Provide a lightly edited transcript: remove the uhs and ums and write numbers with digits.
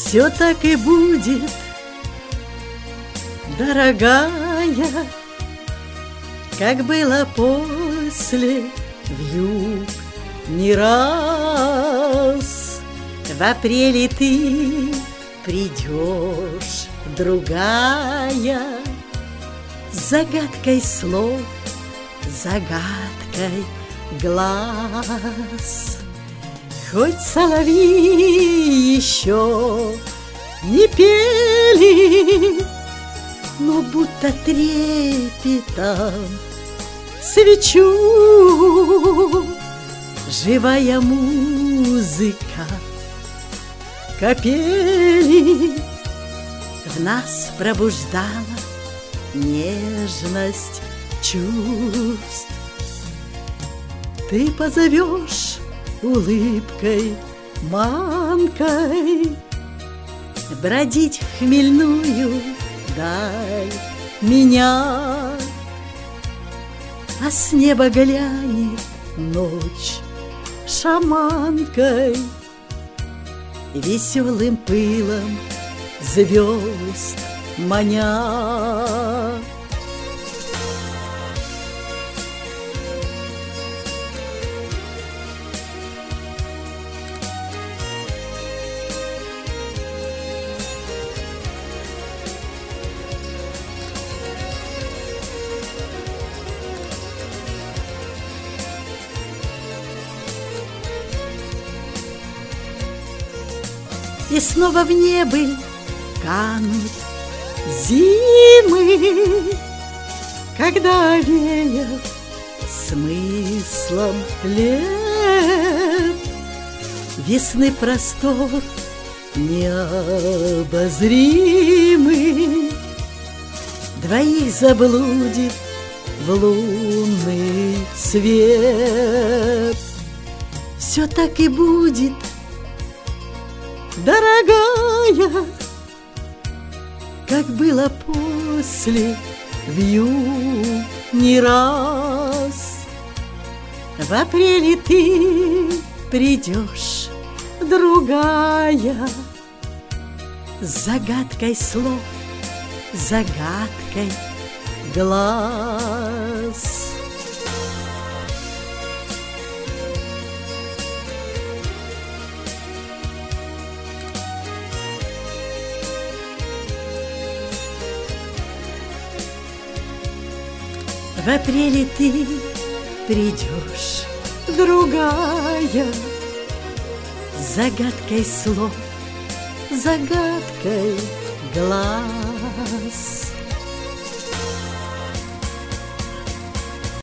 Все так и будет, дорогая, как было после вьюг не раз. В апреле ты придешь, другая, с загадкой слов, загадкой глаз. Хоть соловьи еще не пели, но будто трепетом свечу живая музыка капели в нас пробуждала нежность чувств. Ты позовешь улыбкой, манкой бродить в хмельную даль меня, а с неба глянет ночь шаманкой, веселым пылом звезд маня. И снова в небыль канут зимы, когда веет смыслом лет весны простор необозримый двоих заблудит в лунный свет. Все так и будет, дорогая, как было после вьюг не раз. В апреле ты придешь, другая, с загадкой слов, загадкой глаз. В апреле ты придешь, другая, с загадкой слов, загадкой глаз.